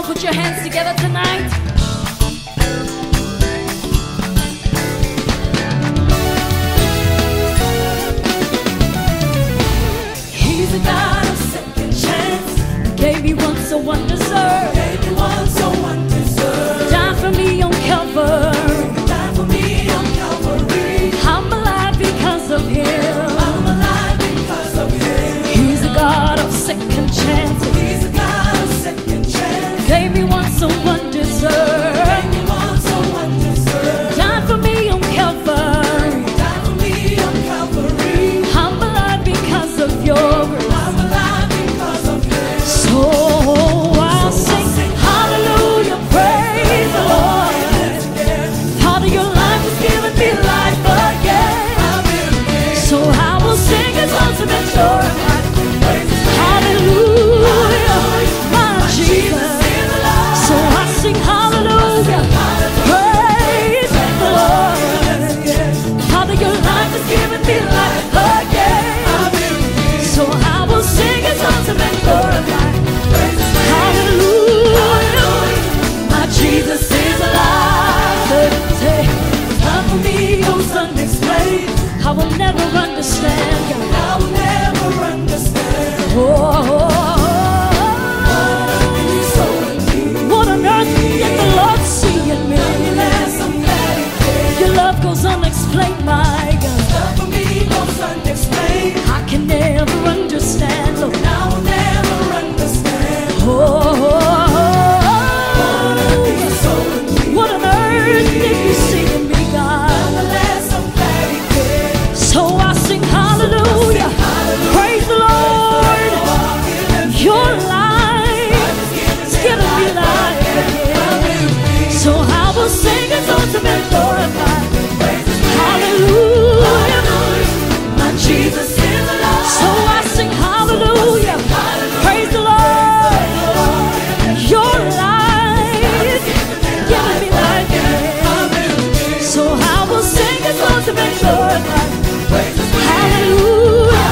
put your hands together tonight. He's a God of second chance. Gave me one so undeserved. Gave me one so undeserved. Died for me on Calvary. Died for me on Calvary. I'm alive because of Him. I'm alive because of Him. He's a God of second chances. He's a God of second chance. Gave me one so undeserved. Gave me one so undeserved. Died for me on Calvary. Died for me on Calvary. I'm alive because of Your grace. I'm alive because of Him. So I'll sing hallelujah, praise the Lord. Father, Your life has given me life again. So I will sing His ultimate glory. Hallelujah, my Jesus. So I sing hallelujah, praise the Lord. Father, Your life has given me life again. So I will sing His ultimate glory. Hallelujah, my Jesus is alive. Say, love for me goes unexplained. I will never understand. I will never understand. Oh, what on earth did the Lord see in me? Your love goes unexplained, my God. Love for me goes unexplained. I can never understand, Lord. I will never understand. Oh, what on earth did You see in me, God? Nonetheless, I'm glad He did. So I sing hallelujah, praise the Lord. Your life is giving me life again. So I will sing His ultimate glory. Hallelujah, my Jesus is alive. So I sing hallelujah, praise the Lord. Your life giving me life again. So I will sing His ultimate glory. Hallelujah,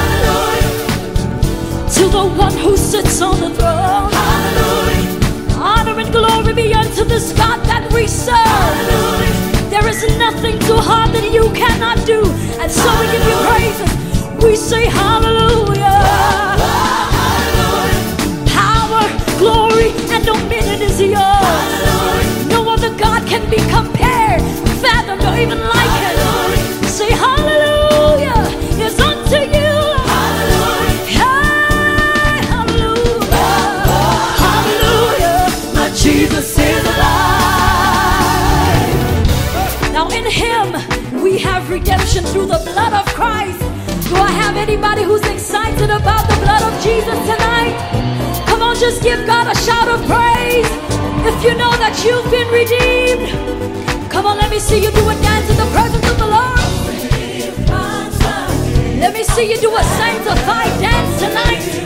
to the one who sits on the throne. Honor and glory be unto this God that we serve. There is nothing too hard that You cannot do. And so we give You praises. We say hallelujah. Power, glory, and dominion is Yours. No other God can be compared, fathomed, or even likened. Say hallelujah is unto You. Hey, hallelujah. Hallelujah, my Jesus is alive. Now in Him we have redemption through the blood of Christ. Do I have anybody who's excited about the blood of Jesus tonight? Come on, just give God a shout of praise if you know that you've been redeemed. Come on, let me see you do a dance in the presence of the Lord. Let me see you do a sanctified dance tonight.